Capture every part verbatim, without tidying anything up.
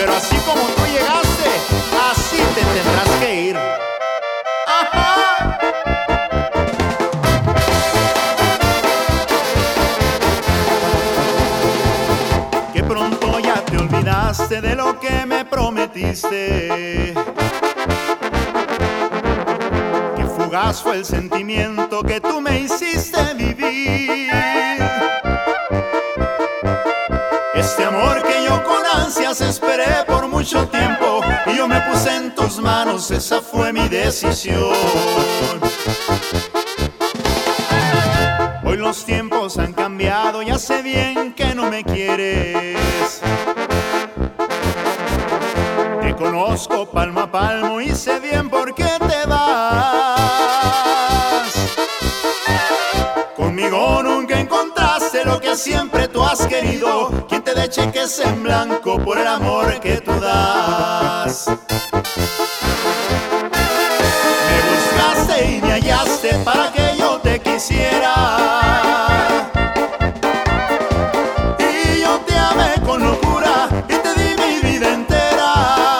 Pero así como tú llegaste, así te tendrás que ir. ¡Ajá! Que pronto ya te olvidaste de lo que me prometiste. Que fugaz fue el sentimiento que tú me hiciste vivir. Este amor que yo con ansias esperé por mucho tiempo, y yo me puse en tus manos, esa fue mi decisión. Hoy los tiempos han cambiado, ya sé bien que no me quieres. Te conozco palmo a palmo y sé bien por qué te vas. Conmigo nunca encontraste lo que siempre tú has querido, quien te dé cheques en blanco por el amor que tú das. Me buscaste y me hallaste para que yo te quisiera, y yo te amé con locura y te di mi vida entera.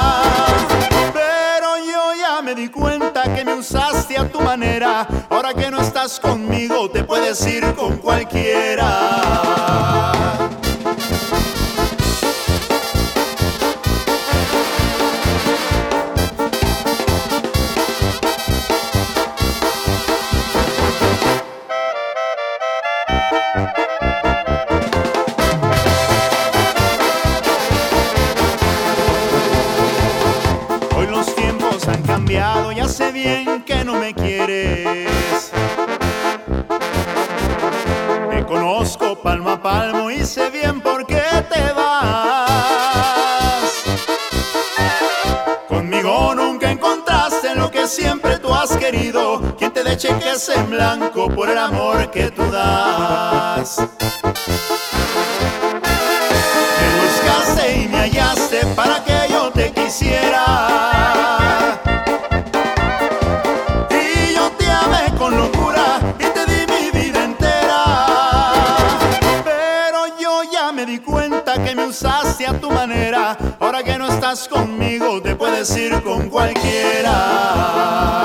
Pero yo ya me di cuenta que me usaste a tu manera. Ahora que no estás conmigo te puedes ir con cualquiera. Hoy los tiempos han cambiado, ya sé bien que no me quieres. Te conozco palmo a palmo y sé bien por qué te vas. Conmigo nunca encontraste lo que siempre tú has querido, quien te dé cheques en blanco por el amor que tú das. Me buscaste y me hallaste para que yo te quisiera, y yo te amé con locura y te di mi vida entera. Pero yo ya me di cuenta que me usaste a tu manera. Ahora que no estás conmigo te puedes ir con cualquiera.